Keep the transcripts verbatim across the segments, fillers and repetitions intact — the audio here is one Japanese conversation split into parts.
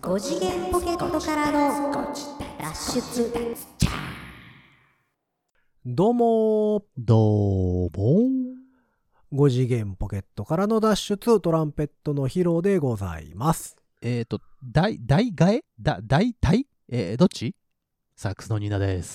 ご次元ポケットからの脱出。 どうもどうもご次元ポケットからの脱出、トランペットのヒロでございます。 えっ、ー、と大大替えだ大体えー、どっちサックスのニーナです。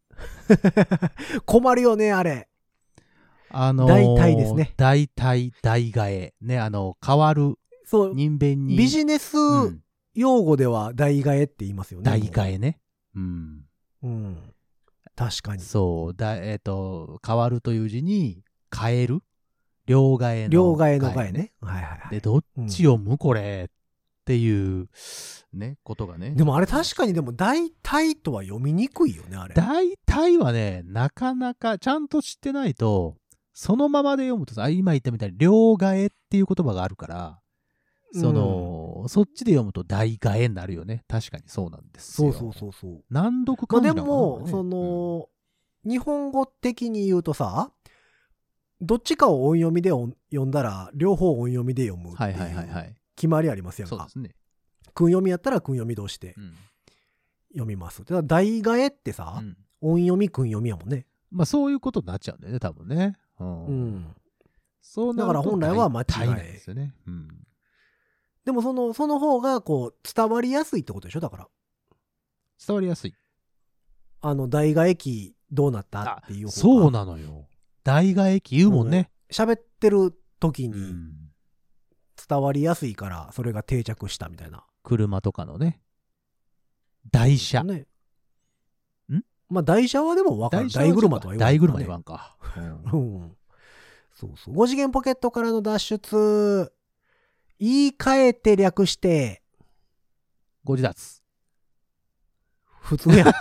困るよねあれ。 あのー、 大体ですね。 大体大替えね、あの変わるそう人弁にビジネス用語では代替えって言いますよね。 大替えね。うんうん確かに。 そうだえっ、ー、と変わるという字に変える両替えの両替えの替えね。はいはいはい。 でどっち読む、うん、これっていうねことがね。 でもあれ確かにでも大体とは読みにくいよねあれ。 大体はねなかなかちゃんと知ってないとそのままで読むとさ、今言ったみたいに両替えっていう言葉があるから、その、うん、そっちで読むと代替えになるよね。確かにそうなんですよ。 そうそうそうそう。 難読漢字なのかな、 まあ、でも、ね、その、うん、日本語的に言うとさ、どっちかを音読みで読んだら両方音読みで読むっていう決まりありますやんか。 そうですね。 訓読みやったら訓読み同士で読みます。だから代替えってさ、うん、音読み訓読みやもんね。 まあそういうことになっちゃうんだよね多分ね。うん。うん、そうなるとだから本来は間違いなんですよね。うん。 でもそのその方がこう伝わりやすいってことでしょ。だから伝わりやすい。 あの代替え機どうなったっていう方が。 そうなのよ。代替え機言うもんね。 喋ってる時に伝わりやすいからそれが定着したみたいな。 車とかのね。台車。 ね。ん？まあ台車はでも分かる。大車とは言わない、ね。 大車言わんか。 うん。そうそう。ご次元ポケットからの脱出。言い換えて略して。 ご自立。 普通やん。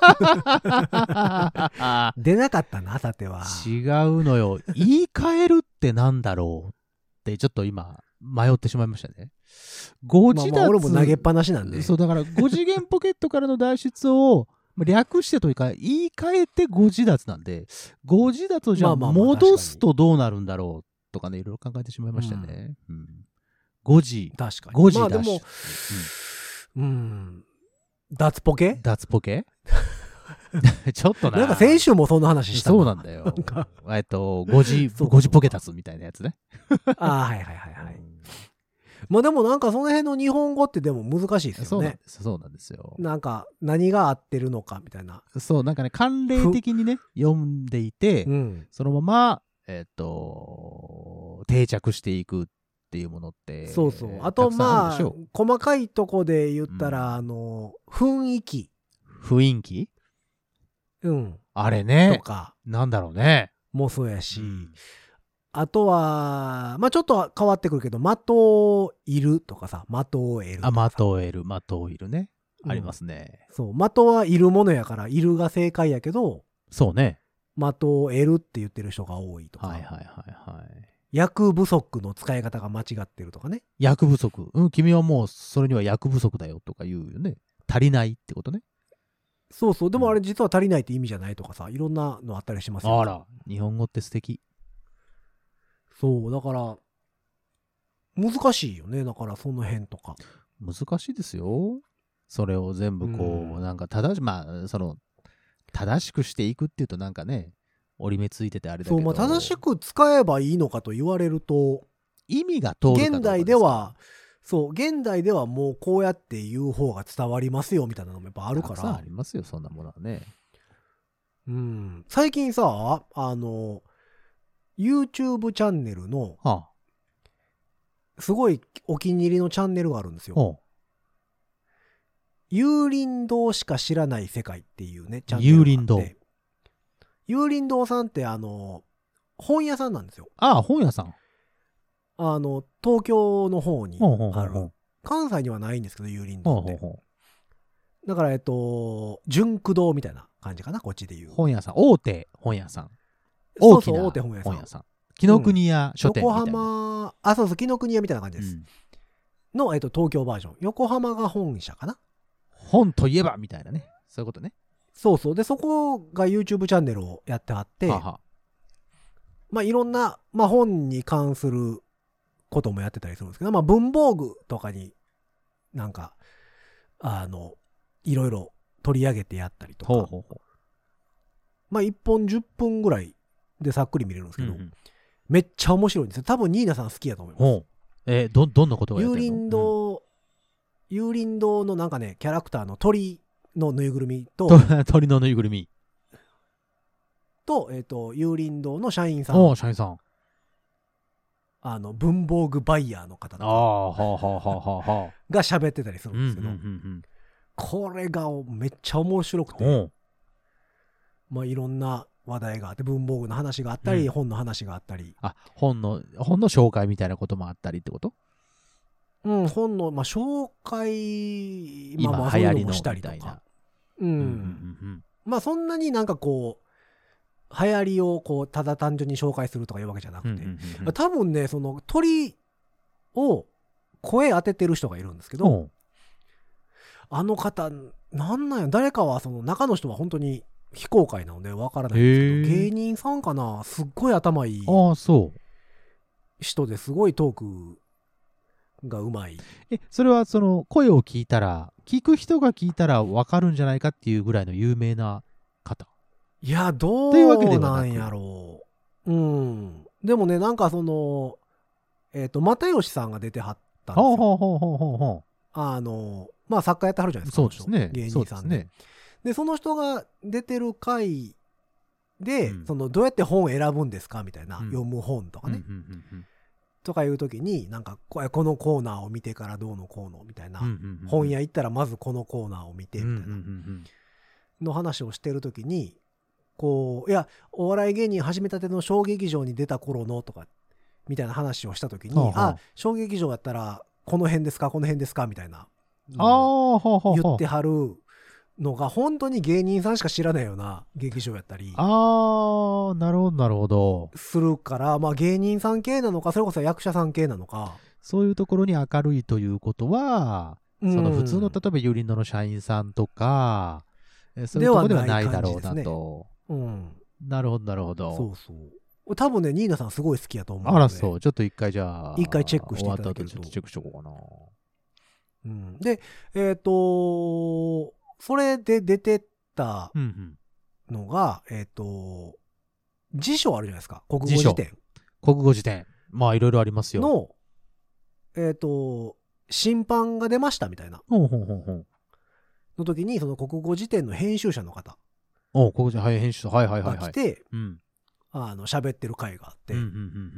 出なかったな、さては。 違うのよ。言い換えるってなんだろうってちょっと今迷ってしまいましたね。ご自立。まあまあ俺も投げっぱなしなんで。 そうだからご次元ポケットからの脱出を略してというか言い換えてご自立なんで、ご自立をじゃあ戻すとどうなるんだろうとかね、いろいろ考えてしまいましたね。うん。ご時。 確かに。 ご時まあでも、うん。うん脱ポケ脱ポケちょっとな。 なんか先週もそんな話したな。そうなんだよ。えっと、ご時、ご時ポケ立つみたいなやつね。 ああ、はいはいはいはい。まあでもなんかその辺の日本語ってでも難しいですよね。 そうなんですよ。 なんか何が合ってるのかみたいな。 そう、なんかね、慣例的にね、読んでいて、うん、そのまま、えっと、定着していくっていうものって。 そうそう。あとまあ、細かいとこで言ったら、うん、あの、雰囲気。 雰囲気？ うん。 あれね。 とか。 なんだろうね。 もそうやし。うん、あとは、まあちょっと変わってくるけど、的をいるとかさ、的を得るとかさ。 あ、的を得る、的をいるね。うん、ありますね。 そう。的はいるものやから、いるが正解やけど、 そうね。 的を得るって言ってる人が多いとか。 はいはいはいはい。 役不足の使い方が間違ってるとかね。 役不足。うん、君はもうそれには役不足だよとか言うよね。足りないってことね。 そうそう。でもあれ実は足りないって意味じゃないとかさ、いろんなのあったりしますよね。 あら、日本語って素敵。 そう、だから、難しいよね。だからその辺とか。 難しいですよ。それを全部こう、うん、なんか正し、まあ、その、正しくしていくっていうとなんかね、折り目ついててあれだけど。 そう、まあ正しく使えばいいのかと言われると、 意味が通るかどうかですか。 現代では、そう、現代ではもうこうやって言う方が伝わりますよみたいなのもやっぱあるから。 たくさんありますよ、そんなものはね。 うん。最近さ、あの、YouTube チャンネルの、はあ、すごいお気に入りのチャンネルがあるんですよ。はあ、有林堂しか知らない世界っていうね、チャンネルがあって。有林堂。有林堂さんってあの、本屋さんなんですよ。 ああ、本屋さん。 あの、東京の方にある。関西にはないんですけど、有林堂って。だから、えっと、純駆堂みたいな感じかな、こっちで言う。 本屋さん。大手本屋さん。 大きな大手本屋さん。 本屋さん。紀ノ国屋書店みたいな。 横浜、あ、そうそう、紀ノ国屋みたいな感じです。うん、の、えっと、東京バージョン。横浜が本社かな。 本といえばみたいなね。そういうことね。 そうそう。で、そこが YouTube チャンネルをやってはって、ははまあ、いろんな、まあ、本に関することもやってたりするんですけど、まあ、文房具とかになんかあのいろいろ取り上げてやったりとか、ほうほうほう、まあいっぽんじゅっぷんぐらいでさっくり見れるんですけど、うんうん、めっちゃ面白いんですよ。多分ニーナさん好きやと思います。 えー、どどんなことがやってるの？ 幽林堂、うん、幽林堂のなんかねキャラクターの鳥のぬいぐるみと鳥のぬいぐるみと、えっ、ー、と幽林堂の社員さん、 お社員さん、 あの文房具バイヤーの方とかが喋ってたりするんですけど、うんうんうんうん、これがめっちゃ面白くて、まあいろんな話題があって、文房具の話があったり、うん、本の話があったり、 あ、本の本の紹介みたいなこともあったりってこと？ うん、本のまあ紹介、 今まあ、 流行りのしたりとか、 みたいな、 うん、うんうんうん、まあそんなになんかこう流行りをこうただ単純に紹介するとかいうわけじゃなくて、うんうんうんうん、多分ねその鳥を声当ててる人がいるんですけど、あの方なんなんや、誰かはその中の人は本当に非公開なのでわからないんですけど、芸人さんかな、すっごい頭いい人ですごいトークがうまい。 え、それはその声を聞いたら、聞く人が聞いたらわかるんじゃないかっていうぐらいの有名な方？ いや、どうなんやろう。うん。でもね、なんかその、えっと、又吉さんが出てはったんですよ。ほうほうほうほうほう。あの、まあ作家やってはるじゃないですか。 そうですね。 芸人さんで。で、でその人が出てる回で、うん、そのどうやって本を選ぶんですかみたいな、うん、読む本とかね、うんうんうんうん、とかいう時になんかこのコーナーを見てからどうのこうのみたいな、うんうんうん、本屋行ったらまずこのコーナーを見てみたいな、うんうんうん、の話をしてる時にこういやお笑い芸人始めたての小劇場に出た頃のとかみたいな話をした時に、はあはあ、あ小劇場やったらこの辺ですかこの辺ですかみたいな言ってはるのが本当に芸人さんしか知らないような劇場やったり、 あーなるほどなるほどするから、まあ芸人さん系なのかそれこそ役者さん系なのか、 そういうところに明るいということは、うん、その普通の例えばユリンドの社員さんとかそういうところではないだろうなと、うん、なるほどなるほど、 そうそう多分ねニーナさんすごい好きやと思うので、あらそうちょっと一回じゃあ一回チェックしていただけると、 終わった後ちょっとチェックしとこうかな、 うん、でえっ、ー、とそれで出てったのが、うんうん、えっ、ー、と辞書あるじゃないですか、国語辞典。 国語辞典まあいろいろありますよのえっ、ー、と審判が出ましたみたいなほうほうほうほうの時にその国語辞典の編集者の方お国語辞典編集者はいはいはいが来て、うん、あの喋ってる回があって、うんうんうんうん、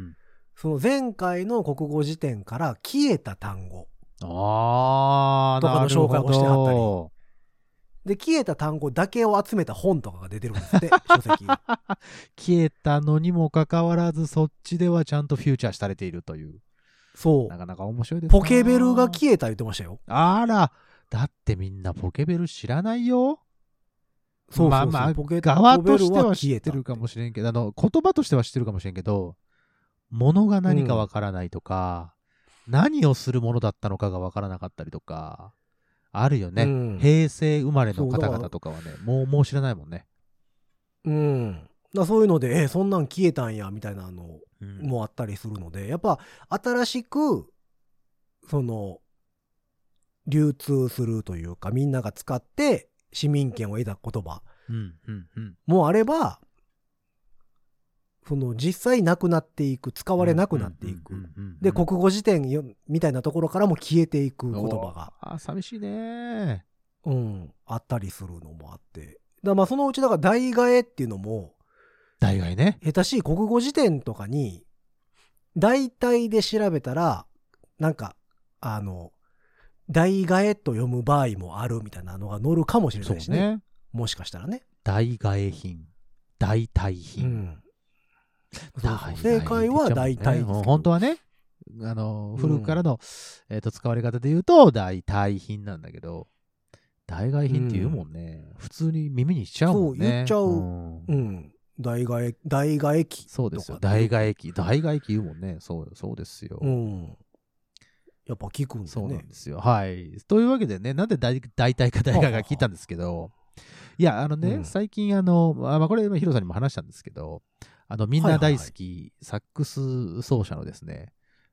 その前回の国語辞典から消えた単語あとかの紹介をしてはったりで消えた単語だけを集めた本とかが出てるんですって書籍が消えたのにもかかわらずそっちではちゃんとフューチャーされているという、 そうなかなか面白いですね。 ポケベルが消えた言ってましたよ。 あらだってみんなポケベル知らないよ。 そうそうそう、 まあまあ側としては知ってるかもしれんけど、あの言葉としては知ってるかもしれんけど物が何かわからないとか、うん、何をするものだったのかがわからなかったりとかあるよね、うん、平成生まれの方々とかはねもうもう知らないもんね。 うんだそういうのでえそんなん消えたんやみたいなのもあったりするので、うん、やっぱ新しくその流通するというかみんなが使って市民権を得た言葉もあれば、うんうんうん、その実際なくなっていく使われなくなっていくで国語辞典みたいなところからも消えていく言葉があ寂しいね、 うん、あったりするのもあってだまあそのうちだから代替えっていうのも代替えね下手しい国語辞典とかに代替で調べたらなんかあの代替えと読む場合もあるみたいなのが載るかもしれないし ね, ねもしかしたらね代替え品代替品、うん、 そうそう正解は代替、 ね、本当はねあの古くからの、うんえー、と使われ方で言うと代替品なんだけど代替品って言うもんね、うん、普通に耳にしちゃうもんね。 そう言っちゃう、うんうん、代替代替機そうですよ代替機代替機言うもんねそうそうですよ、 うんやっぱ聞くんですね。 そうなんですよ。はい。というわけでね、なんで代替か代替か聞いたんですけど、いや、あのね、うん、最近、あの、まあ、これ、ヒロさんにも話したんですけど、あの、みんな大好き、はいはいはい、サックス奏者のですね、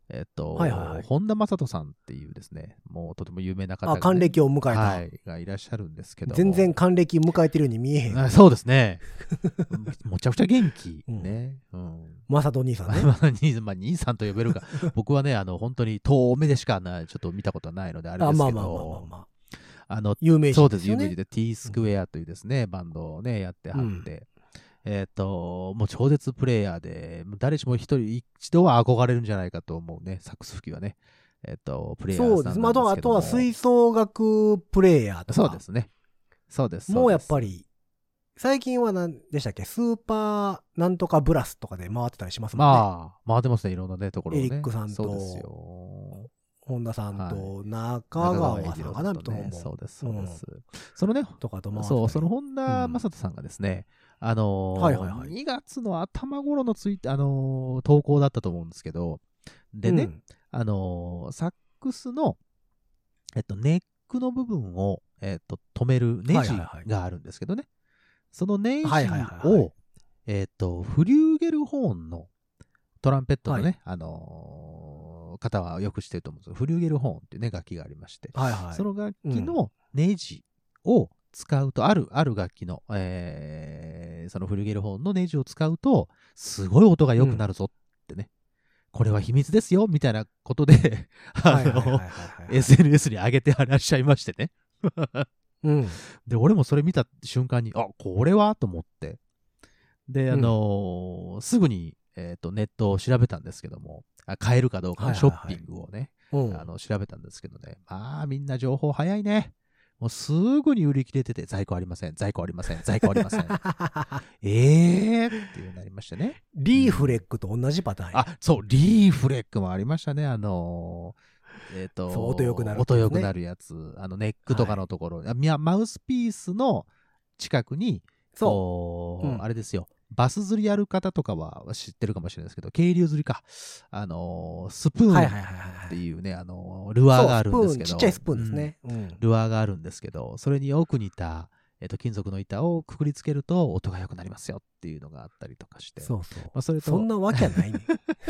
えっと、 はいはいはい本田正人さんっていうですね、もうとても有名な方が、ね、 あ、還暦を迎えた、 はい、がいらっしゃるんですけども、 全然還暦迎えてるように見えへん。 あそうですね。むちゃくちゃ元気ね。うん。 正人兄さんね。 まあ、兄まあ、兄さんと呼べるか。僕はね、あの、本当に遠目でしかな、ちょっと見たことはないので、あれですけど、 あ、まあまあまあまあまあ。 あの、 有名人です、 人ですよね。 有名人で T スクエアというですね、うん、バンドをね、やってはって、うん、えっ、ー、と、もう超絶プレイヤーで、誰しも一人、一度は憧れるんじゃないかと思うね、サックス吹きはね。えっ、ー、と、プレイヤーさんなんですけども。 そうです。あとは吹奏楽プレイヤーとか。 そうですね。そうです。 もうやっぱり、最近は何でしたっけ、スーパーなんとかブラスとかで回ってたりしますもんね。 まあ、回ってますね、いろんなね、ところをね。 エリックさんと、 そうですよ。 本田さんと中川さんかな、と思う。 そうです、そうです。そのね、 とかと回ってそう、その本田正人さんがですね、あのー、にがつの頭頃のツイあのー、投稿だったと思うんですけど、でね、あのー、サックスの、えっと、ネックの部分を、えっと、止めるネジがあるんですけどね、そのネジを、えっと、フリューゲルホーンのトランペットのね、はい、あのー、方はよく知ってると思うんですけど、フリューゲルホーンっていうね、楽器がありまして、 はいはい、 その楽器のネジを使うと、うん、ある、ある楽器の、えー、そのフリューゲルホーンのネジを使うと、すごい音が良くなるぞってね、うん、これは秘密ですよ、みたいなことで、あの、エスエヌエス に上げてらっしゃいましてね。うん、で、俺もそれ見た瞬間に、あ、これはと思って、で、あのーうん、すぐに、えーと、ネットを調べたんですけども、あ買えるかどうかのショッピングをね、あの調べたんですけどね、まあみんな情報早いね。もうすぐに売り切れてて、在庫ありません、在庫ありません、在庫ありません。えーっていうになりましたね。 リーフレックと同じパターン、 うん、あ、そう、リーフレックもありましたね。あのー、えっ、ー、と、 音良くなる、ね、 音良くなるやつ、あのネックとかのところ、はい、マウスピースの近くに、そう、うん、あれですよ。バス釣りやる方とかは知ってるかもしれないですけど、渓流釣りか。あのー、スプーンっていうね、あのー、ルアーがあるんですけど。 ちっちゃいスプーンですね、 うんうん。ルアーがあるんですけど、それによく似た、えーと、金属の板をくくりつけると音が良くなりますよっていうのがあったりとかして。 そうそう。 まあ、それとそんなわけはないね。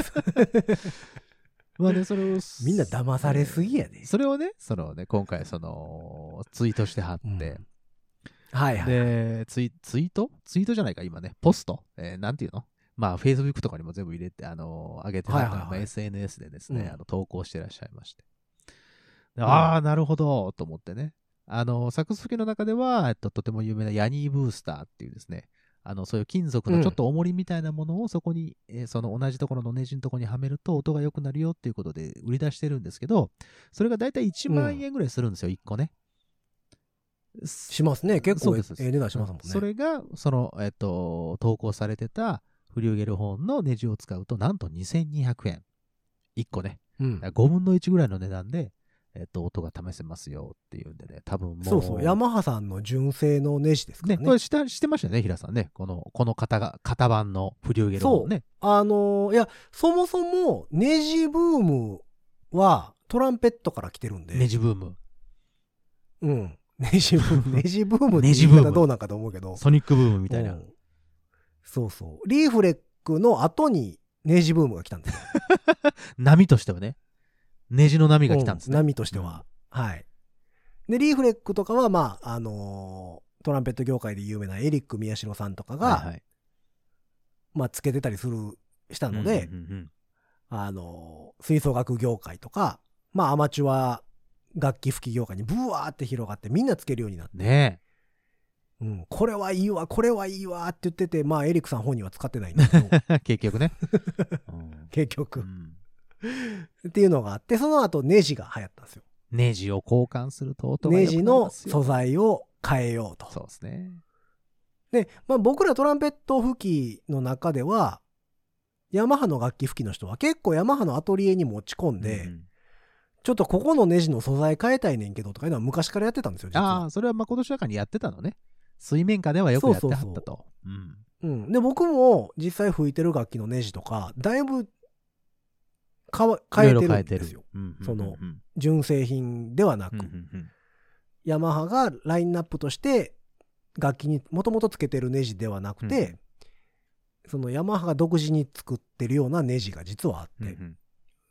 まあね、それをみんな騙されすぎやね。 それをね、そのね、今回そのツイートしてはって、うんはいはい、 でツイ、ツイートツイートじゃないか、今ね、ポスト、えー、なんていうのまあ、Facebook とかにも全部入れて、あのー、上げてはった、はいはいはい、エスエヌエス でですね、うん、あの投稿してらっしゃいまして。うん、ああ、なるほど、と思ってね。あのー、サックス吹きの中では、えっと、とても有名なヤニーブースターっていうですね、あの、そういう金属のちょっと重りみたいなものをそこに、うんえー、その同じところのネジのところにはめると音が良くなるよっていうことで売り出してるんですけど、それがだいたいいちまんえんぐらいするんですよ、うん、いっこね。 しますね。結構ええ値段しますもんね。 それが、その、えっと、投稿されてたフリューゲルホーンのネジを使うと、なんとにせんにひゃくえん。いっこね。うん、ごぶんのいちぐらいの値段で、えっと、音が試せますよっていうんでね、多分もう。 そうそう、ヤマハさんの純正のネジですからね。 ね、これ知ってましたよね、平さんね。この、この型が、型番のフリューゲルホーンね。 そう。あのー、いや、そもそもネジブームはトランペットから来てるんで。 ネジブーム。 うん。ネジブーム、ネジブームって言い方どうなんかと思うけど。 ソニックブームみたいな、うん。 そうそう。リーフレックの後にネジブームが来たんですよ。 波としてはね。ネジの波が来たんですね。 うん、波としては、うん。はい。で、リーフレックとかは、まあ、あのー、トランペット業界で有名なエリック宮代さんとかが、はいはい、まあ、つけてたりする、したので、うんうんうんうん、あのー、吹奏楽業界とか、まあ、アマチュア、楽器吹き業界にブワーって広がってみんなつけるようになって、 ねうん、これはいいわこれはいいわって言ってて、まあエリックさん本人は使ってないんだけど結局ね、 うん、結局、うん、っていうのがあって、その後ネジが流行ったんですよ。 ネジを交換すると音が良くなりますよ。 ネジの素材を変えようと。 そうですね。 で、まあ、僕らトランペット吹きの中ではヤマハの楽器吹きの人は結構ヤマハのアトリエに持ち込んで、うん、ちょっとここのネジの素材変えたいねんけどとかいうのは昔からやってたんですよ、実は。 ああ、それはまことしやかにやってたのね。水面下ではよくやってはったと。そうそうそう、 うん。うん。で、僕も実際吹いてる楽器のネジとか、だいぶ変えてるんですよ。その、純正品ではなく。ヤマハがラインナップとして楽器にもともとつけてるネジではなくて、うん、そのヤマハが独自に作ってるようなネジが実はあって、うんうん、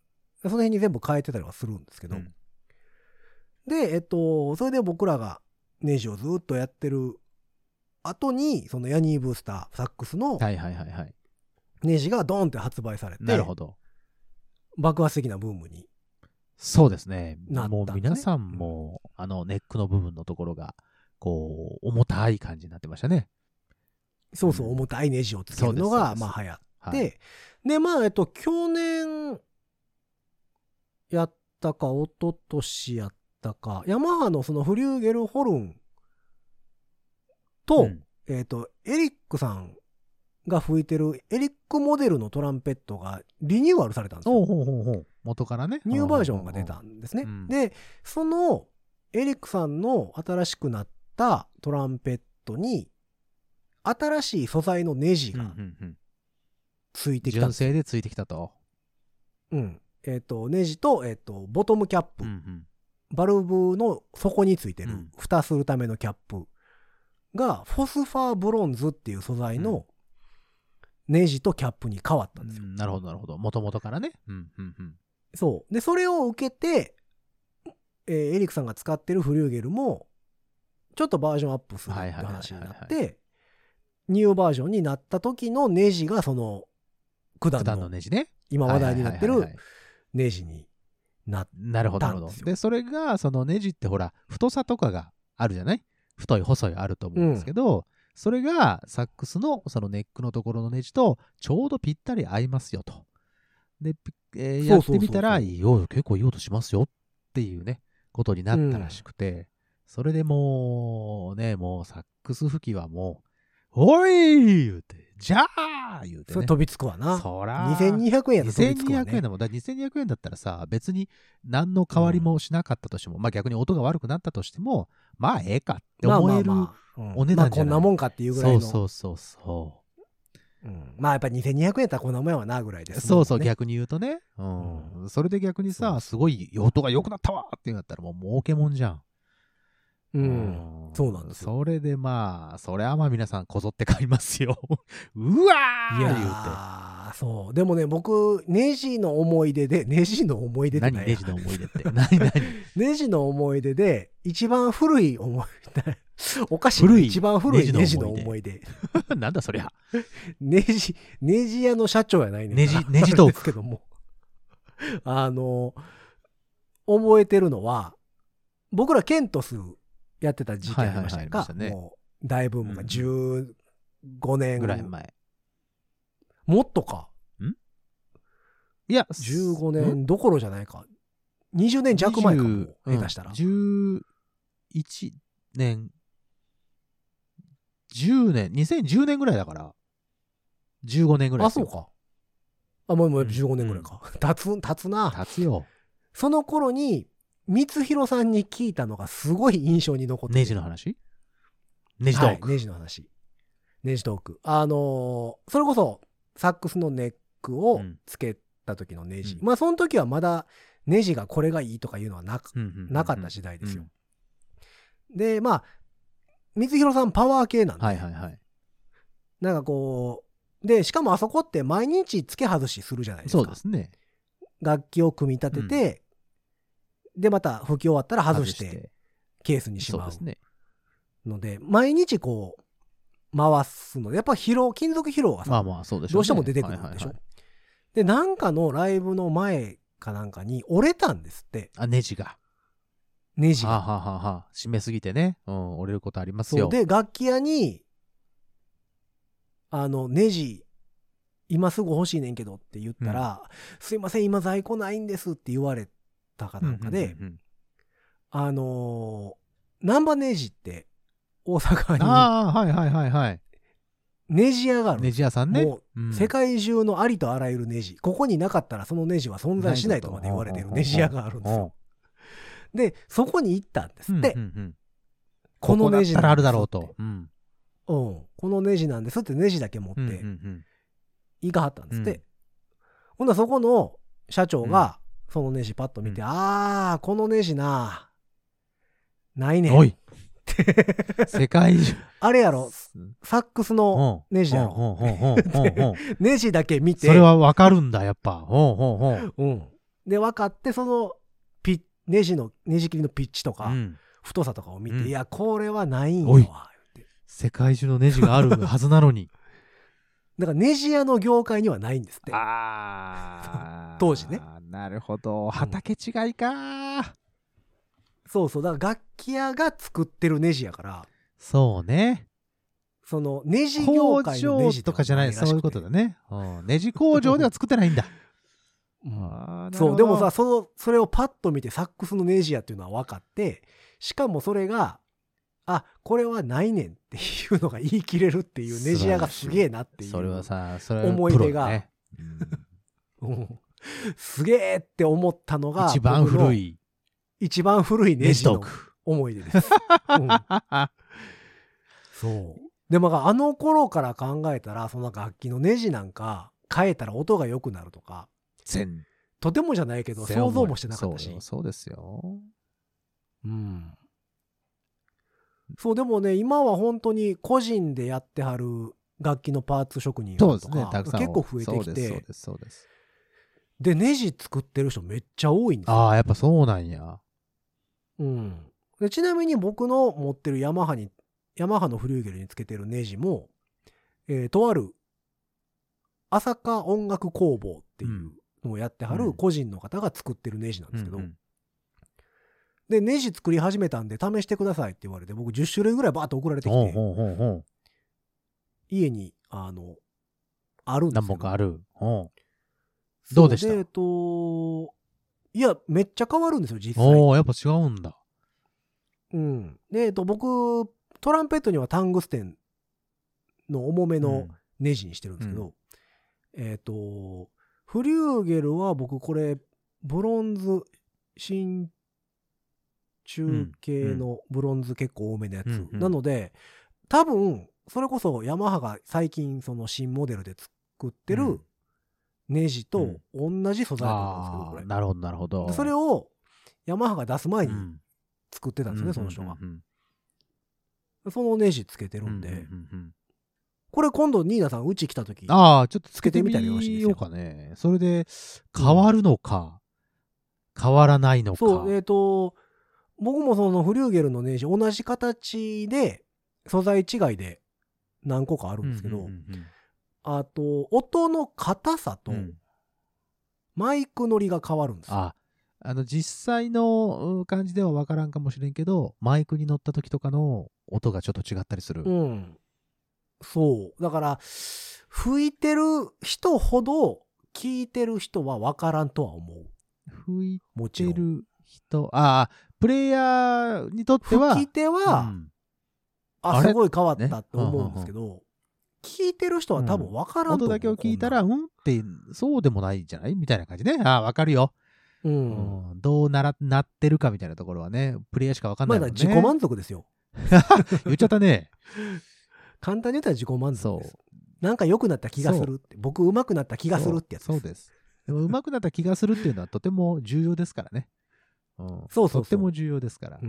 その辺に全部変えてたりはするんですけど、 うんで、えっと、それで僕らがネジをずっとやってる後に、そのヤニーブースター、サックスのはいはいはいはい。 ネジがドーンって発売されて、 なるほど。 爆発的なブームに。 そうですね。 なったんですねもう皆さんも、あの、ネックの部分のところが、こう、重たい感じになってましたね。 そうそう、 うん重たいネジをつけるのが、 そうですそうですまあ流行って、 はいで、まあ、えっと、去年、やったか、一昨年やったか、ヤマハのそのフリューゲルホルンと、 うんえっと、エリックさんが吹いてるエリックモデルのトランペットがリニューアルされたんですよ。 おうほうほうほう。元からね。 ニューバージョンが出たんですね。 うんで、そのエリックさんの新しくなったトランペットに、新しい素材のネジうんうがんうん。 ついてきたん純ですよ。 正でついてきたと。 うん。えっ、と、ネジと、えっ、と、ボトムキャップ、 うんうん。 バルブの底についてるうん、 蓋するためのキャップが、フォスファーブロンズっていう素材のネジとキャップに変わったんですよ。 うんなるほどなるほど。元々からね。うんうんうん。 そう。で、それを受けて、えーエリックさんが使ってるフリューゲルも、ちょっとバージョンアップするっていう話になはいはいはいって、ニューバージョンになった時のネジがその、九段九段ののネジね。 今話題になってるはいはいはいはいネジになっなるほどなるほどたんです。よで、それが、そのネジってほら、太さとかがあるじゃない太い細いあると思うんですけど、それがサックスのそのネックのところのネジとちょうどぴったり合いますよと。で、ピえーやってみたら、 そうそうそうそういいよ、結構いい音しますよっていうね、ことになったらしくて、それでもうね、もうサックス吹きはもう、おい言うて、じゃあ言うてね。 それ飛びつくわな。 そらにせんにひゃくえんやったら飛びつくわにせんにひゃくえんね。 だもん。だにせんにひゃくえんだったらさ、別に何の変わりもしなかったとしても、まあ逆に音が悪くなったとしても、まあええかって思える。 まあまあまあうんお値段じゃないまあこんなもんかっていうぐらいの。 そうそうそうそうんまあやっぱりにせんにひゃくえんやったらこんなもんやわなぐらいでう。 す、 そうそう、 ね。 逆に言うとね。うん。それで逆にさ、 そうそうすごい音が良くなったわっていうんだったらもう儲けもんじゃん。 うん。そうなんですよ。 それでまあ、それはまあ皆さんこぞって買いますよ。うわーい言うて。 やー、そう。でもね、僕、ネジの思い出で、ネジの思い出って何何ネジの思い出って。何何ネジの思い出で、一番古い思い出、おかしいな。 古い一番古いネネジのジの思い思い出出。 なんだそりゃ。 ネジ、ネジ屋の社長やないねんネジなネジトークですけども。あの、覚えてるのは、僕らケントスやってた時期ありましたやんか。 はいはいはいありましたねもう、大ブームがうんじゅうごねんぐらい前。 もっとか。 いや、 じゅうごねんんどころじゃないか。にじゅうねん弱前かも。下手したら。 じゅういちねん、じゅうねん、にせんじゅうねんぐらいだから、じゅうごねんぐらいあ、 ですよ。 そうか。あ、もうもううんじゅうごねんぐらいか。経つ、経つな。 経つよ。 その頃に、光弘さんに聞いたのがすごい印象に残ってるネジの話ネジトーク。 はい、ネジの話。ネジトーク。あのーそれこそ、サックスのネックをつけた時のネジ。 うんまあ、その時はまだ、ネジがこれがいいとかいうのはなく、 うんうんうんうんなかった時代ですよ。で、まあ、光弘さんパワー系なんで、 はいはいはい。 なんかこう、で、しかもあそこって毎日付け外しするじゃないですか。 そうですね。 楽器を組み立てて、で、また吹き終わったら外して、ケースにしまうそうですね。 ので、毎日こう、回すので、やっぱ疲労、金属疲労がさ、 まあまあそうでしょうね。 どうしても出てくるんでしょ。 はいはいはいで、なんかのライブの前かなんかに折れたんですって、 あ、ネジが。 ネジが。 はあ、はあはあはあ、締めすぎてね。うん、折れることありますよ。 そうで、楽器屋に、あの、ネジ、今すぐ欲しいねんけどって言ったら、すいません、今在庫ないんですって言われたかなんかで、 うんうんうんあのー、ナンバネジって大阪にああ、はいはいはいはい。 ネジ屋があるんネですジ屋さんね。 もうんう世界中のありとあらゆるネジ、ここになかったらそのネジは存在しないとまで言われてるネジ屋があるんですよ。で、そこに行ったんですって。 うんうんうんこのネジここだったらあるだろうなんですって。 と。うん。 うん。このネジなんですってネジだけ持ってうんうんうん行かはったんですって。 うんほんならそこの社長がそのネジパッと見て、 うんあー、このネジな、ないねん。 おい世界中。 あれやろ、サックスのネジやろ。 ほうほうほうほうほうほうネジだけ見て、 それはわかるんだ、やっぱ。ほうほうほう。 うん。 で分かって、そのピッネジのネジ切りのピッチとか、 うん、 太さとかを見て、 うん、 いやこれはないんよおいわって世界中のネジがあるはずなのにだからネジ屋の業界にはないんですって。 あ当時ね。 なるほど、畑違いか、うん、 そうそう、だから楽器屋が作ってるネジやから。 そうね、 そのネジ業界のネジとかじゃない、そういうことだね、うん、ネジ工場では作ってないんだうん、そうでもさ、そのそれをパッと見てサックスのネジやっていうのは分かって、しかもそれがあこれはないねんっていうのが言い切れるっていうネジ屋がすげえなっていうそれはさ、それは思い出が、 ね、 うん、すげえって思ったのが一番古い一番古いネジの思い出です、うん、そうでもあの頃から考えたら、その楽器のネジなんか変えたら音が良くなるとかとてもじゃないけど想像もしてなかったし。 そう、そうですよ。 うん。そうでもね、今は本当に個人でやってはる楽器のパーツ職人とか、ね、結構増えてきて、 そうですそうです。 でネジ作ってる人めっちゃ多いんですよ。 ああ、やっぱそうなんや。 うん。でちなみに僕の持ってるヤマハにヤマハのフリューゲルにつけてるネジも、えー、とある朝霞音楽工房っていうのをやってはる個人の方が作ってるネジなんですけど、うんうん、でネジ作り始めたんで試してくださいって言われて、僕じゅっしゅるいぐらいバーッと送られてきて、 ほうほうほう家にあのあるんですよ。 何本かある。どうでした？ えっといやめっちゃ変わるんですよ実際。 おー、やっぱ違うんだ。 うん。でえっと僕トランペットにはタングステンの重めのネジにしてるんですけど、うん、えっとフリューゲルは僕これブロンズ真鍮系のブロンズ結構多めのやつ、うんうん、なので多分それこそヤマハが最近その新モデルで作ってるネジと同じ素材だと思うんですけど、これ。 なるほどなるほど。 それをヤマハが出す前に作ってたんですよね、うん、その人が、うんうんうん。そのネジつけてるんで、うんうんうん、これ今度ニーナさんうち来た時、 ああちょっとつけてみたらよろしいですよかね。それで変わるのか、うん、変わらないのか。 そうえっと僕もそのフリューゲルのネジ同じ形で素材違いで何個かあるんですけど、うんうんうんうん、あと音の硬さとマイク乗りが変わるんですよ、うん、ああの実際の感じでは分からんかもしれんけど、マイクに乗った時とかの音がちょっと違ったりする。 うん、そうだから吹いてる人ほど聞いてる人は分からんとは思う。 吹いてる人、ああプレイヤーにとっては吹き手は、うん、あすごい変わったって思うんですけど、ね、うんうんうん、聞いてる人は多分分からんと思う、 うん、音だけを聞いたらうんってそうでもないじゃないみたいな感じね。ああ分かるよ、うんうん、どうならなってるかみたいなところはねプレイヤーしか分かんないもんね。 まだ自己満足ですよ言っちゃったね簡単に言ったら自己満足です。なんか良くなった気がするって、僕上手くなった気がするってやつです。 そうです。でも上手くなった気がするっていうのはとても重要ですからね。うん、そうそうそうとっても重要ですから、うんうん、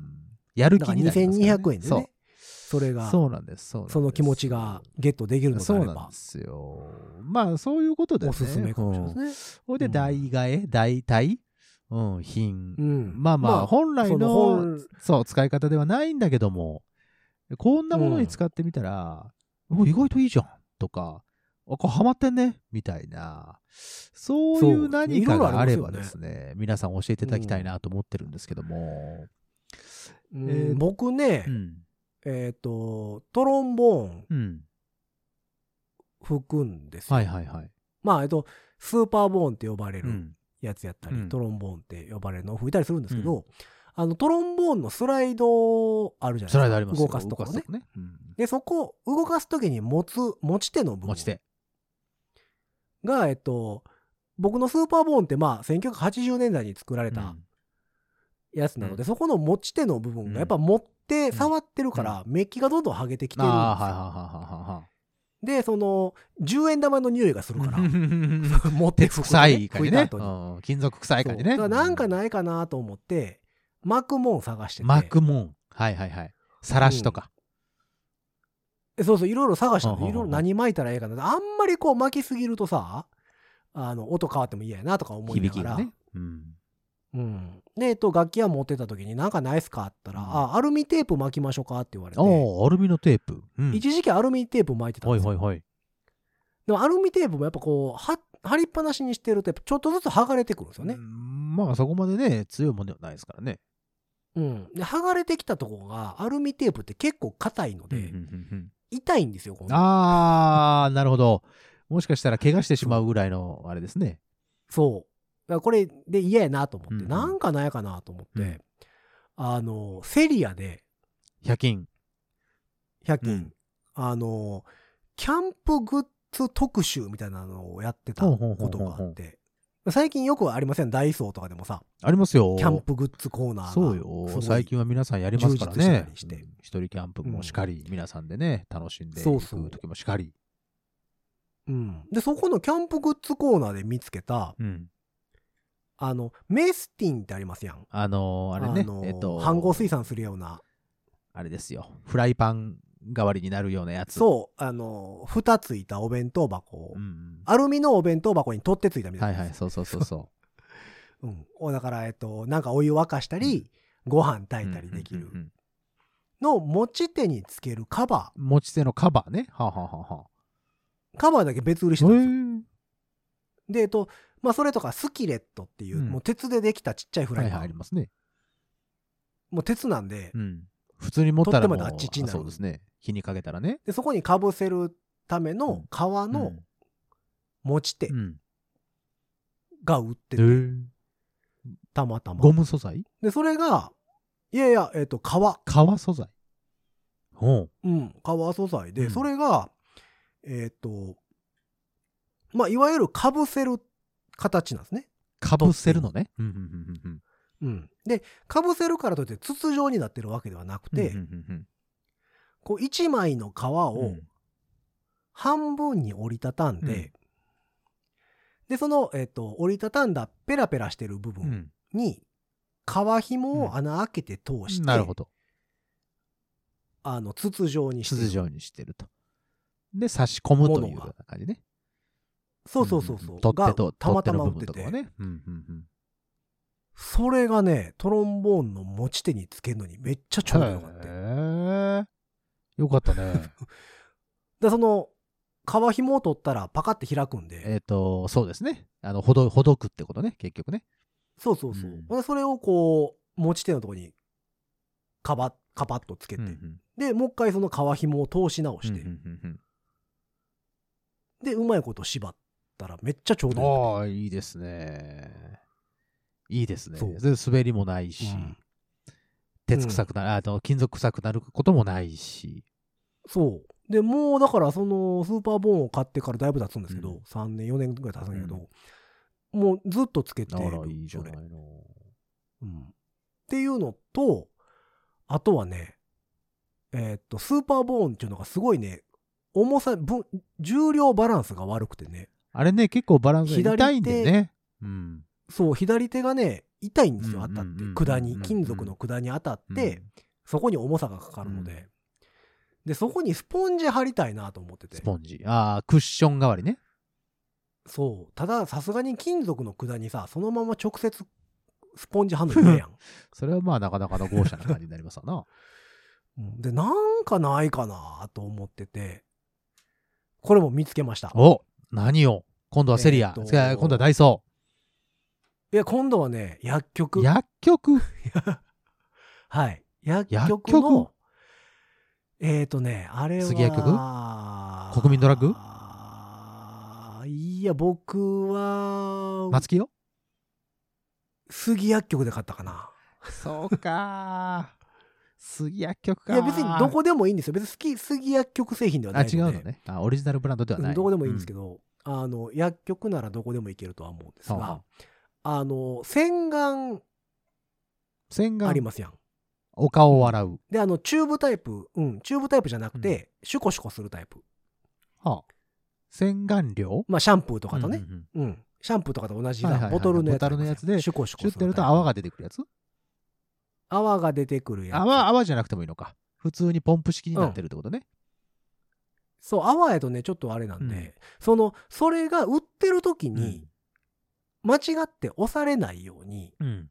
やる気になりますからね。 にせんにひゃくえんでね、そうそれがそうなんです。そうなんです。 その気持ちがゲットできるのであれば、 そうなんですよ。まあそういうことで、ね、 おすすめかもしれないですね。 それで代替え、代替、うん、品、うん、まあまあ本来のそう使い方ではないんだけども、こんなものに使ってみたら、うん、意外といいじゃんとか、あ、これハマってんねみたいな、そういう何かがあればですね、ね皆さん教えていただきたいなと思ってるんですけども、 うんえー、僕ね、うん、えっ、ー、とトロンボーン吹くんですよ、 はいはいはい。 まあえっとスーパーボーンって呼ばれるやつやったり、うん、トロンボーンって呼ばれるのを吹いたりするんですけど、うん、あのトロンボーンのスライドあるじゃないですか。スライドありますよ。動かすところね。ね、うん、でそこ動かすときに持つ持ち手の部分持ち手がえっと僕のスーパーボーンってまあせんきゅうひゃくはちじゅうねんだいに作られたやつなので、うん、そこの持ち手の部分がやっぱ持って触ってるから、うん、メッキがどんどん剥げてきてるんですよ。あ、はいはいはいはい、でそのじゅうえん玉の匂いがするから持って吹く、ね、 臭い感じね、うん、金属臭い感じね。 だからなんかないかなと思って巻くもん探してて、 巻くもん、はいはいはい、さらしとか、 うん、そうそういろいろ探したの。いろいろ何巻いたらええかな。あんまりこう巻きすぎるとさ、 あの音変わっても嫌やなとか思いながら、 響きがね。うん。 うん、で、えっと、楽器屋持ってた時になんかないっすかって言ったら、 うんあ、アルミテープ巻きましょうかって言われて、 ああ、アルミのテープ。うん。 一時期アルミテープ巻いてたんですよ。 はいはいはい。 でもアルミテープもやっぱこう、は貼りっぱなしにしてると、ちょっとずつ剥がれてくるんですよね。 うん、まあそこまでね、強いもんではないですからね。 うん。で、剥がれてきたところが、アルミテープって結構硬いので、 うんうんうんうん、 痛いんですよ、今度。 あー、なるほど。もしかしたら怪我してしまうぐらいのあれですね。 そう。だからこれで嫌やなと思って、 うんうん、 なんかないかなと思って、 うん、 あの、セリアで、 ひゃく均。 ひゃく均、 うん、 あの、キャンプグッズ特集みたいなのをやってたことがあって、最近よくありません、ダイソーとかでもさ。 ありますよ。 キャンプグッズコーナーが。 そうよ。最近は皆さんやりますからね。一人キャンプもしかり、うん、皆さんでね、楽しんでいく時もしかり。 うん。で、そこのキャンプグッズコーナーで見つけた、うん、あの、メスティンってありますやん。 あのー、あれね、あのー、えっと、 飯盒水産するような。 あれですよ。フライパン代わりになるようなやつ。 そう。あのー、蓋ついたお弁当箱を、うんうん、アルミのお弁当箱に取ってついたみたいな。 はいはい、そうそうそうそう。 うん。だから、えっと、なんかお湯沸かしたり、うん、ご飯炊いたりできる。の持ち手につけるカバー。 持ち手のカバーね。はあ、はあははあ、 カバーだけ別売りしてたんですよ。で、えっと、まあ、それとかスキレットっていう、うん、もう鉄でできたちっちゃいフライパン。 はいはい、ありますね。 もう鉄なんで、 うん、普通に持ったらもう、 とってもあっちちになる。 そうですね。火にかけたらね。 で、そこにかぶせるための革の持ち手が売ってて、うん、たまたま。 ゴム素材で、それが、いやいや、えっと、革。 革素材。 ほう。うん、革素材で、うん、それが、えっと、まあ、いわゆるかぶせる形なんですね。 かぶせるのね。 うん。で、かぶせるからといって筒状になってるわけではなくて、こう一枚の皮を半分に折りたたんで、うん、で、その、えっと、折りたたんだペラペラしてる部分に、皮紐を穴開けて通して、うん、 なるほど。 あの、筒状にしてる。 筒状にしてると。で、差し込むというような感じね。 そうそうそうそう。 取っ手と、 たまたま売ってて。 とかね。うんうんうん。 それがね、トロンボーンの持ち手につけるのにめっちゃちょうどよかった。へー。よかったね。 で、その、皮紐を取ったらパカって開くんで。 えっと、そうですね。あの、ほど、ほどくってことね、結局ね。 そうそうそう。うん、それをこう、持ち手のところに、カバッ、カパッとつけて。うんうん、で、もう一回その皮紐を通し直して。うんうんうんうん、で、うまいこと縛ったらめっちゃちょうどよかった。 ああ、いいですね。いいですね。で滑りもないし、うん、鉄臭くなる、あの金属臭くなることもないし。 そう。で、もうだからそのスーパーボーンを買ってからだいぶ経つんですけど、うん、さんねん、よねんぐらい経つんだけど、うん、もうずっとつけてる。 あら、いいじゃないの。 うん。っていうのと、あとはね、えー、っと、スーパーボーンっていうのがすごいね、重さ、重量バランスが悪くてね。 あれね、結構バランスが痛いんでね。うん。 そう、左手がね、痛いんですよ、当たって。管に、金属の管に当たって、うん、そこに重さがかかるので、うん。で、そこにスポンジ貼りたいなと思ってて。 スポンジ。ああ、クッション代わりね。 そう。ただ、さすがに金属の管にさ、そのまま直接スポンジ貼るの嫌やん。 それはまあ、なかなかの豪奢な感じになりますわな。 で、なんかないかなと思ってて、これも見つけました。 お、何を今度はセリア。えー、今度はダイソー。 いや、今度はね、薬局。 薬局はい。薬局の、えっとね、あれは。 杉薬局国民ドラッグいや、僕は、 松木よ杉薬局で買ったかな。 そうか杉薬局か。 いや、別にどこでもいいんですよ。別に好き、杉薬局製品ではないので。 あ、違うのね。あ、オリジナルブランドではない。 どこでもいいんですけど、うん、あの、薬局ならどこでも行けるとは思うんですが、はあ、あの、洗顔、 洗顔ありますやん。 お顔を洗う。 で、あの、チューブタイプ、うん、チューブタイプじゃなくて、うん、シュコシュコするタイプ。 はあ。洗顔料まあ、シャンプーとかとね。うん、うんうん。シャンプーとかと同じボトルのやつ。 ボトルのやつで、 シュコシュコする。 シュってると泡が出てくるやつ泡が出てくるやつ。 泡、泡じゃなくてもいいのか。普通にポンプ式になってるってことね。うん、 そう、泡やとね、ちょっとあれなんで、 うんその、それが売ってる時うんに、間違って押されないように、 うん。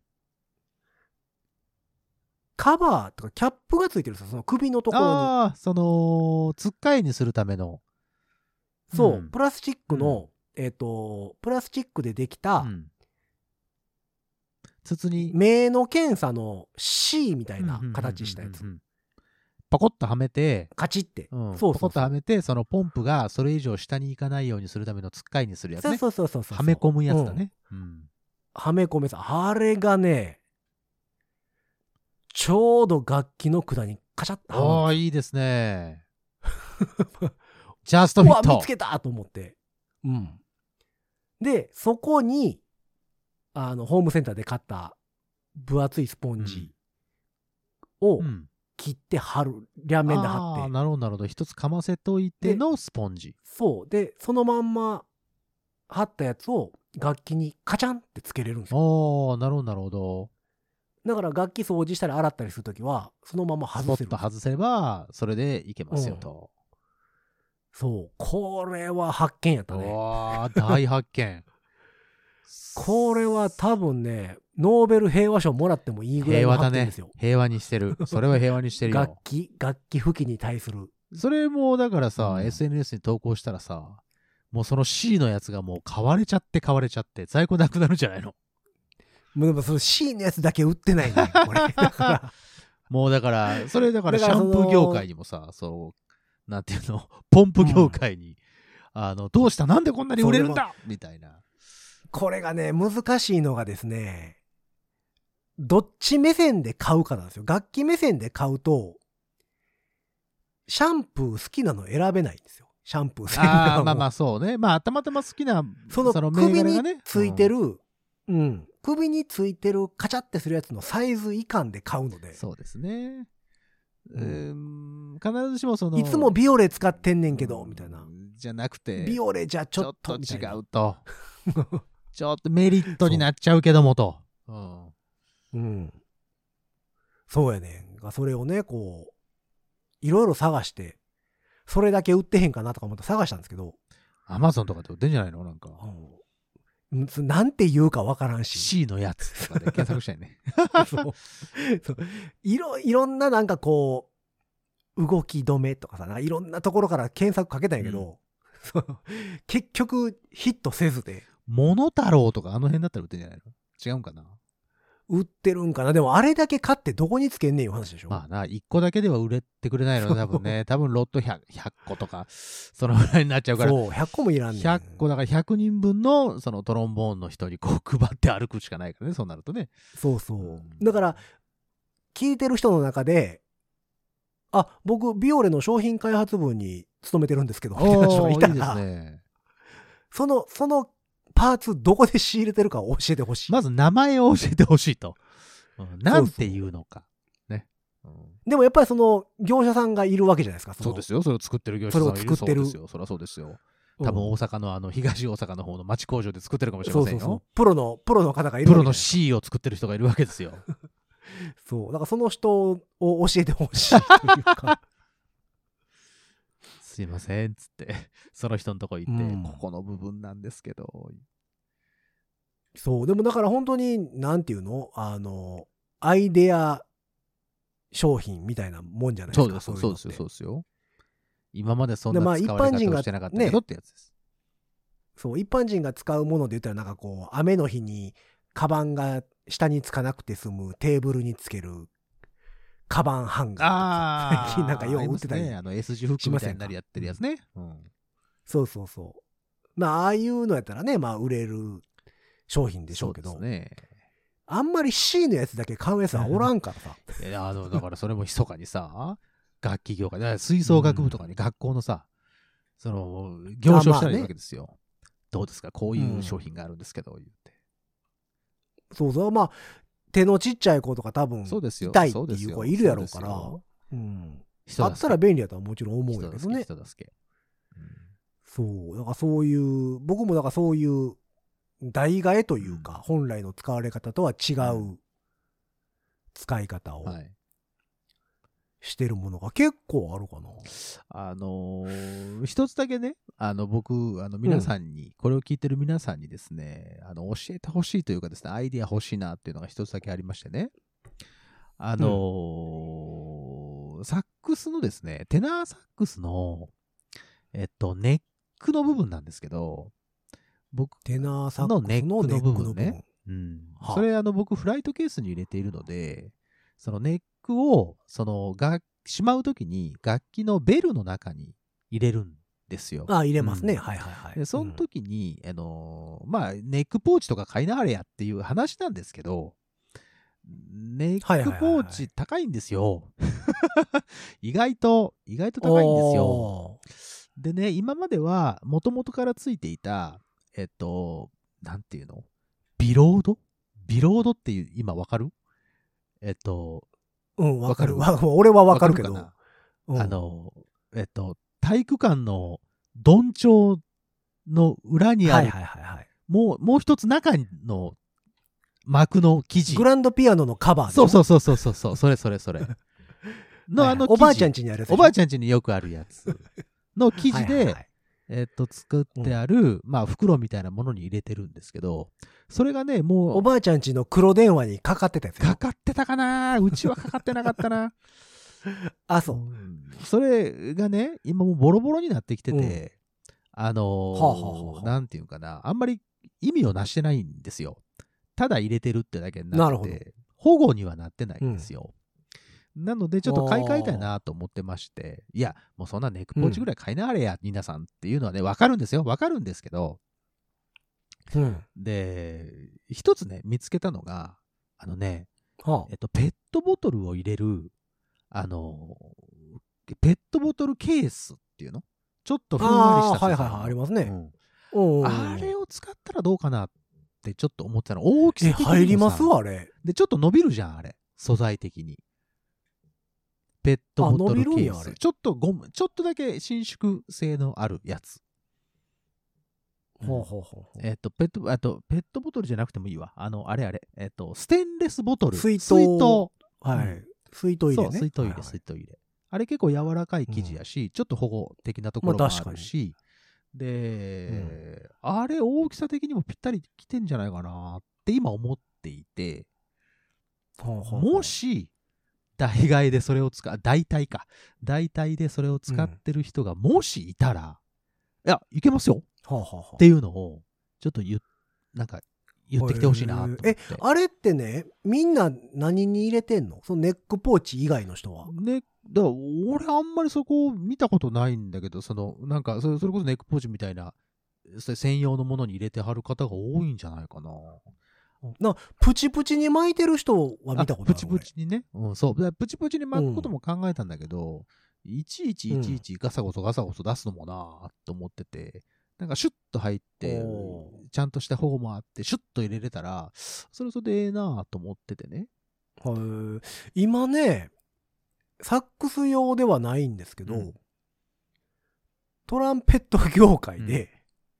カバーとかキャップがついてるんですよ、その首のところに。 ああ、その、つっかいにするための。 そう、 うんプラスチックの、えっ、と、プラスチックでできた、 うん筒に目の検査の シー みたいな形したやつうんうん。うんうんうんパコッとはめて、 カチって。 うん、 そうそうそうパコッとはめて、そのポンプがそれ以上下に行かないようにするためのつっかいにするやつね。 そうそうそうそう。 はめ込むやつだうん。 ね。うん。 はめ込めさ。あれがね、ちょうど楽器の管にカチャッとはおー、 まるんいいですね。 ですよ。 ジャストうわ、 フィット。 見つけたと思って。うん。で、そこに、あの、ホームセンターで買った分厚いスポンジをうん。 切って貼る。両面で貼ああ、 って。 なるほど、なるほど。一つかませといてのスポンジ。 そう。で、そのまんま貼ったやつを楽器にカチャンってつけれるんですよ。 おー、なるほど、なるほど。 だから楽器掃除したり洗ったりするときは、そのままスポ外せる。 ッと外せれば、それでいけますよと。 そう。これは発見やったね。 わー、大発見。 これは多分ね、ノーベル平和賞もらってもいいぐらいの平和だね発見ですよ。。 平和にしてる。それは平和にしてる楽よ。 器、楽器吹きに対する。 それも、だからさ、 うんエスエヌエス に投稿したらさ、もうその C のやつがもう買われちゃって買われちゃって在庫なくなるんじゃないの？ もうでもその C のやつだけ売ってないね。これ。だからもうだから、それだからシャンだからそのプー業界にもさ、そう、なんていうの、ポンプ業界に、あの、どうしたなんでこんなに売れるんだみたいな。 これがね、難しいのがですね、どっち目線で買うかなんですよ。楽器目線で買うと、シャンプー好きなの選べないんですよ。シャンプー洗顔ああ、 をまあまあそうね。まあ、たまたま好きな、 その銘首に柄がねついて、 うんる、うん、首についてるカチャってするやつのサイズ以下で買うので、 そうですね。ううんーん、必ずしもその、 いつもビオレ使ってんねんけど、みたいな。 じゃなくて、 ビオレじゃちちょっょっとと違みたいなうと。ちょっとメリットになっちゃうけどもと。うんうん。そうやねん。それをね、こう、いろいろ探して、それだけ売ってへんかなとか思って探したんですけど、 アマゾンとかで売ってんじゃないのなんか。 うんんなんて言うかわからんし。 C のやつとかで検索したいね。 そうそういろ、いろんななんかこう、動き止めとかさ、なんかいろんなところから検索かけたんやけど、そう結局ヒットせずで、 モノタロウとかあの辺だったら売ってんじゃないの？違うんかな？ 売ってるんかな。でもあれだけ買ってどこにつけんねんいう話でしょ。 まあな、いっこだけでは売れてくれないのね、多分ね。多分ロット ひゃく, ひゃっことか、そのぐらいになっちゃうから。 そう、ひゃっこもいらんねん。 ひゃっこだからひゃくにんぶんのそのトロンボーンの人にこう配って歩くしかないからね、そうなるとね。 そうそう。だから、聞いてる人の中で、あ、僕、ビオレの商品開発部に勤めてるんですけど、みたいな人がいたいいですら、 ね。 その、そのパーツどこで仕入れてるかを教えてほしい。 まず名前を教えてほしいと。うんなんていうのか。ね。うんでもやっぱりその業者さんがいるわけじゃないですか。 そうですよ。それを作ってる業者さんがいる。 それを作ってるそうですよ。そりゃそうですよ。 うん多分大阪のあの東大阪の方の町工場で作ってるかもしれませんよ。 そうそうそう。プロの、プロの方がいるプロのわけじゃないです C を作ってる人がいるわけですよ。 か。そう。だからその人を教えてほしいというか。 すいません、つって、その人のとこ行って、 うんここの部分なんですけど。 そう。でもだから本当に、なんていうのあの、アイデア商品みたいなもんじゃないですか。 そうです、そうですよ、そううですよ。今までそんでまあな使われ一般人が方をしてなかったけどってやつです。 そう、一般人が使うもので言ったらなんかこう、雨の日にカバンが下につかなくて済むテーブルにつけるカバンハンガーとかああ、 最近なんかよう売ってたりありますね。あの S 字フックみたいになりやってるやつね。うん。 そうそうそう。まあ、ああいうのやったらね、まあ、売れる商品でしょうけど、 そうですね。 あんまり C のやつだけ買うやつはおらんからさ。 いや、あの、だからそれも密かにさ、楽器業界、だから吹奏楽部とかに学校のさ、その、行商したらいいわけですよ。どうですかこういう商品があるんですけど、言って。 そうそう。まあ、手のちっちゃい子とか多分、 そうですよ。 痛いってそうですよいう子いるやろうから、 そううん。 ですよあったら便利やとはもちろん思う人助け、 んだけどね。 人助け。うんそう。だからそういう、僕もだからそういう、代替えというか、本来の使われ方とは違う使い方をはい。 してるものが結構あるかな。 あのー一つだけね、あの、僕、あの、皆さんに、これを聞いてる皆さんにですね、あの、教えてほしいというかですね、アイディア欲しいなっていうのが一つだけありましてね。あのーサックスのですね、テナーサックスの、えっと、ネックの部分なんですけど、僕テナーサックスのネックの部ネックの分部分。 ね。うん。 はあそれ、あの、僕、フライトケースに入れているので、そのネックを、その、が、しまうときに、楽器のベルの中に入れるんですよ。 あ、入れますね。 うんはいはいはい。 で、その時に、あのーまあ、ネックポーチとか買いなはれやっていう話なんですけど、ネックポーチ高いんですよ。意外と、意外と高いんですよ。 おーでね、今までは、もともとからついていた、えっと、なんていうのビロードビロードっていう、今わかるえっと、 うん、わかる。 わわ俺はわかるけど。 わかるかうんあの、えっと、体育館のどんちょうの裏にある、 はいはいはいはい。 もう、もう一つ中の幕の生地。 グランドピアノのカバーでしょ。 そうそうそうそうそうそう、それそれそれ。のあの生地、 おばあちゃん家にあるやつでしょ。 おばあちゃん家によくあるやつの生地で、 はいはいはいえっと、作ってある、まあ、袋みたいなものに入れてるんですけど、それがね、もう、 おばあちゃん家の黒電話にかかってたやつよかかってたかなうちはかかってなかったな。 あ、そう。 んそれがね、今もうボロボロになってきてて、あのーはあはあはあはあなんていうかな、あんまり意味をなしてないんですよ。ただ入れてるってだけにななるほどってて、保護にはなってないんですよ。なので、ちょっと買い替えたいなと思ってまして、いや、もうそんなネックポーチぐらい買いなはれや、皆さんっていうのはね、わかるんですよ。わかるんですけど、 うん。 で、一つね、見つけたのが、あのね、 はえっと、ペットボトルを入れる、あの、ペットボトルケースっていうのちょっとふんわりした素材の。 あーはいはいはいありますねうんうん。 あれを使ったらどうかなってちょっと思ってたの。大きえ、 さ的にもさ入りますあれ。 で、ちょっと伸びるじゃん、あれ。素材的に。ペットボトルケあ伸びるんやース。 あれちょっとゴム、ちょっとだけ伸縮性のあるやつ。 ほうほうほうほう。 えっと、ペット、あと、ペットボトルじゃなくてもいいわ。あの、あれあれ。えっと、ステンレスボトル。 水筒水筒。 はいうん。 水筒入れね。 そう、水筒入れ、 はいはい水筒入れ。あれ結構柔らかい生地やし、ちょっと保護的なところもあまあ確かにるし、で、あれ大きさ的にもぴったりきてんじゃないかなって今思っていて、 ほうほうほうもし、代替えでそれを使う、代替か。代替でそれを使ってる人がもしいたら、いや、いけますよほうほうほうっていうのを、ちょっと言う、なんか、言ってきてほしいなと思って。 え、あれってね、みんな何に入れてんのそのネックポーチ以外の人は。 ね、だから俺あんまりそこを見たことないんだけど、その、なんか、それそれこそネックポーチみたいな、それ専用のものに入れてはる方が多いんじゃないかな。 な、プチプチに巻いてる人は見たことある。 プチプチにね。うん、そう。だからプチプチに巻くことも考えたんだけど、いちいちいちいちガサゴソガサゴソ出すのもなぁと思ってて、なんかシュッと入ってお、 ちゃんとした方もあって、シュッと入れれたら、それそれでええなぁと思っててね。 はい今ね、サックス用ではないんですけど、 うんトランペット業界で、 うん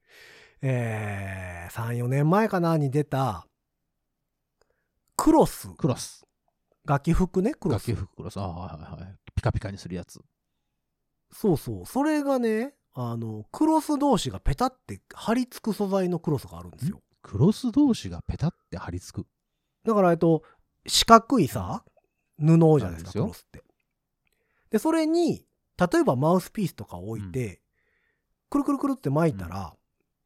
えー、さん、よねんまえかなに出た、クロス。 クロス。 楽器服ね、クロス。 楽器服クロス。ああ、はいはいはい。ピカピカにするやつ。 そうそう。それがね、あの、クロス同士がペタって貼り付く素材のクロスがあるんですよ。 クロス同士がペタって貼り付く。 だから、えっと、四角いさ、布じゃないですか、 あるんですよクロスって。で、それに、例えばマウスピースとかを置いて、くるくるくるって巻いたら、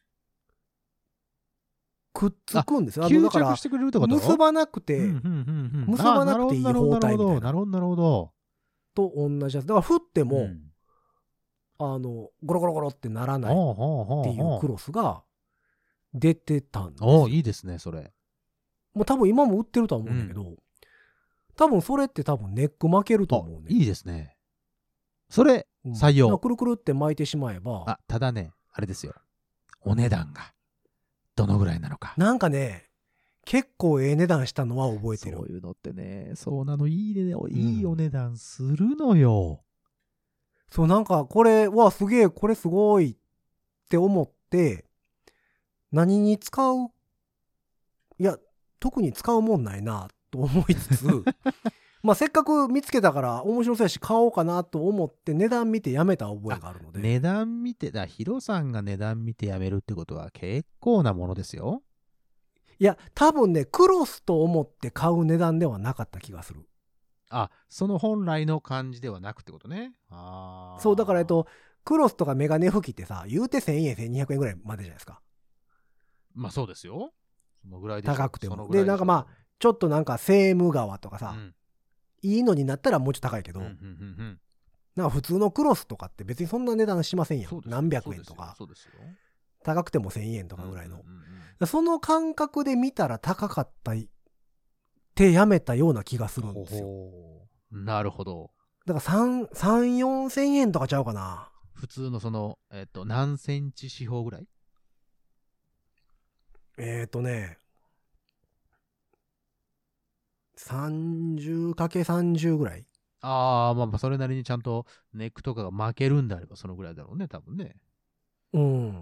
くっつくんですよ。あの、 吸だから着し、てくれるってこと結ばなくて、 うんうんうんうん結ばなくていいあなるほど包帯みたいななるほど、なるほど。 と同じやつ。だから、振っても、 うんあの、ゴロゴロゴロってならないっほうほうほうていうほうクロスが出てたんですよ。 おーいいですね、それ。 もう多分今も売ってるとは思うんだけど、多分それって多分ネック巻けるとあ思うね。 いいですね。それ、 うん採用だからくるくるって巻いてしまえば、 あ、ただね、あれですよ。お値段が、どのぐらいなのか。 なんかね、結構ええ値段したのは覚えてるそう。いうのってね、そうなの、いいね、 んいいお値段するのよ。 そう、なんかこれ、わ、すげえ、これすごいって思って、何に使ういや、特に使うもんないな、と思いつつ、 まあせっかく見つけたから面白そうやし買おうかなと思って値段見てやめた覚えがあるので。 値段見て、だヒロさんが値段見てやめるってことは結構なものですよ。 いや、多分ね、クロスと思って買う値段ではなかった気がする。 あ、その本来の感じではなくってことね。あそう、だからえっと、クロスとかメガネ拭きってさ、言うてせんえん、せんにひゃくえんぐらいまでじゃないですか。 まあそうですよ。そのぐらいでしょ。 高くてもそのぐらいでなんかまあちょっとなんかセーム川とかさ、 うんいいのになったらもうちょっと高いけど、 うんうんうんうんなんか普通のクロスとかって別にそんな値段しませんやん。 そうですよ何百円とか。 そうですよ。そうですよ高くてもせんえんとかぐらいの。 うんうんうんその感覚で見たら高かったってやめたような気がするんですよ。 ほほなるほど。 だからさん、よんせんえんとかちゃうかな。 普通のその、えっと、何センチ四方ぐらい？ えーとね、さんじゅうかけるさんじゅう ぐらい。 ああ、まあまあ、それなりにちゃんとネックとかが巻けるんであれば、そのぐらいだろうね、多分ね。 うん。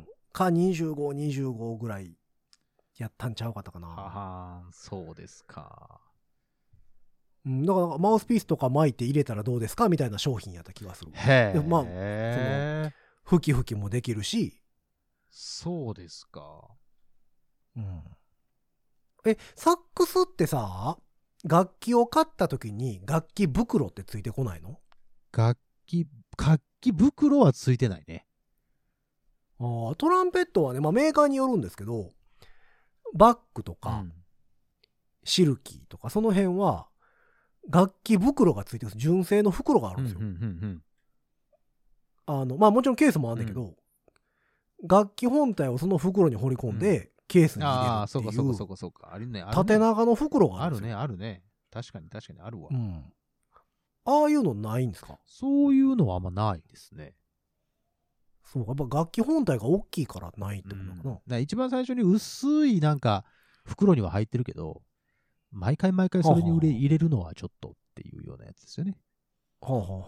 かにじゅうご、にじゅうごぐらいやったんちゃうかったかな。 ははーん、そうですか。 うん、だからマウスピースとか巻いて入れたらどうですかみたいな商品やった気がする。 へえ。 でまあふきふきもできるし。 そうですか。 うん。え、サックスってさ、楽器を買った時に楽器袋ってついてこないの？ 楽器、楽器袋はついてないね。 ああ、トランペットはね、まあメーカーによるんですけど、バッグとか、 うんシルキーとか、その辺は、楽器袋がついてる、純正の袋があるんですよ。 うんうんうんあの、まあもちろんケースもあるんだけど、楽器本体をその袋に放り込んで、ケースうん、 に入れるああ、 ってそうかそうかそいうう、 かそうか。あるね。あるね縦長の袋があるんですよ。 あるね、あるね。確かに確かにあるわ。 うん。ああいうのないんですか？ そういうのはあんまないですね。 そう、やっぱ楽器本体が大きいからないってことなのかな。 うんだから一番最初に薄いなんか袋には入ってるけど、毎回毎回それに入れはあはあ入れるのはちょっとっていうようなやつですよね。 はあはあは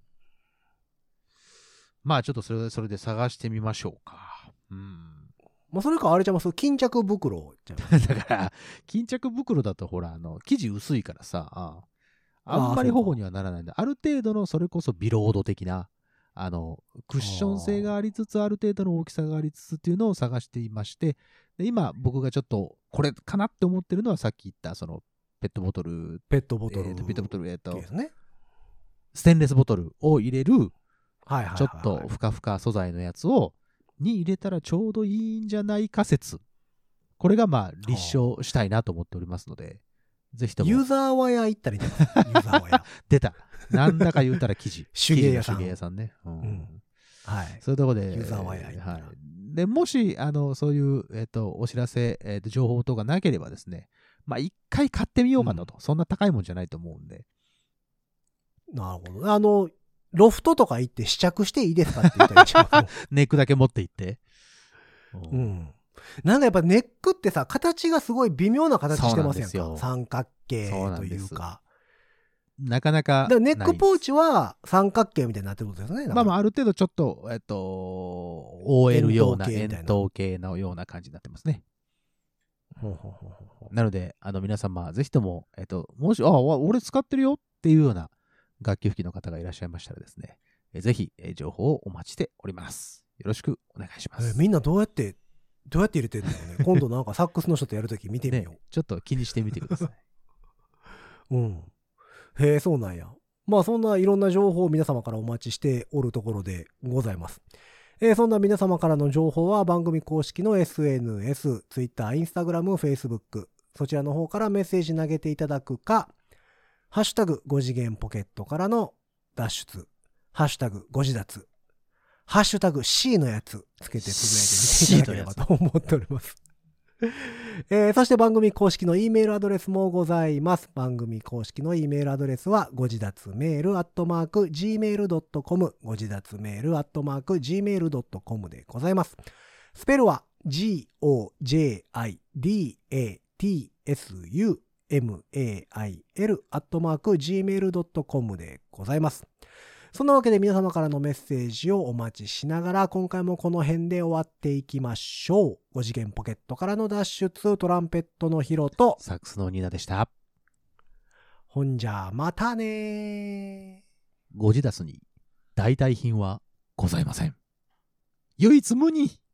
まあちょっとそれそれで探してみましょうか。うん。 あ。まあそれかあれちゃいます？巾着袋ちゃいます？ だから巾着袋だとほらあの生地薄いからさ、ああーあんまりそうか保護にはならないんで、ある程度のそれこそビロード的なあのクッション性がありつつある程度の大きさがありつつっていうのを探していまして、で今僕がちょっとこれかなって思ってるのはさっき言ったそのペットボトル、 ペットボトル。 えーとペットボトル、えーとですね。 ステンレスボトルを入れるはいはいはいはい。 ちょっとふかふか素材のやつをに入れたらちょうどいいんじゃないか説、これがまあ立証したいなと思っておりますので、ぜひともユーザーワヤ行ったらいいんじゃないですか？ユーザーワヤ。 出たなんだか言うたら生地手芸屋さん生地の手芸屋さんね、うんうんはい。 そういうとこでユーザーワヤ行ったらはい、でもしあのそういう、えー、とお知らせ、えー、と情報等がなければですね、まあ一回買ってみようかなと、そんな高いもんじゃないと思うんで、 なるほど。あの、ロフトとか行って試着していいですかって言ったら一番。 ネックだけ持って行って、 う、ん。なんかやっぱネックってさ、形がすごい微妙な形してますやんそうなんですよか。三角形そうなんとですいうか。 なかなかだからネックポーチチは三角形みたいになってることですね。 まあまあ、 あ。 ある程度ちょっと、えっと、覆えるような円円筒形みたいな筒形のような感じになってますね。 ほうほうほうほうほうなので、あの皆様、ぜひとも、えっと、もし、あ、わ俺使ってるよっていうような楽器吹きの方がいらっしゃいましたらですね、えぜひ、え情報をお待ちしております。よろしくお願いします。 えみんなどうやって、どうやって入れてるんだろうね。今度なんかサックスの人とやるとき見てみねよう。、 ちょっと気にしてみてください。 うん。へえ、そうなんや。まあそんないろんな情報を皆様からお待ちしておるところでございます。えーそんな皆様からの情報は番組公式の エスエヌエス、Twitter、Instagram、Facebook、そちらの方からメッセージ投げていただくか、ハッシュタグご次元ポケットからの脱出、ハッシュタグご自立、ハッシュタグ C のやつつけてつぶやいてみていただければと思っております。えーそして番組公式の E メールアドレスもございます。番組公式の E メールアドレスはご自立メールアットマーク ジーメールドットコム ご自立メールアットマーク ジーメールドットコム でございます。スペルは ジーオージェーアイディーエーティーエスユーエムエーアイエル アットマーク ジーメールドットコム でございます。そんなわけで皆様からのメッセージをお待ちしながら今回もこの辺で終わっていきましょう。ご次元ポケットからの脱出、トランペットのヒロとサックスのニーナでした。 ほんじゃ、またねー。 ゴジダスに代替品はございません。唯一無二。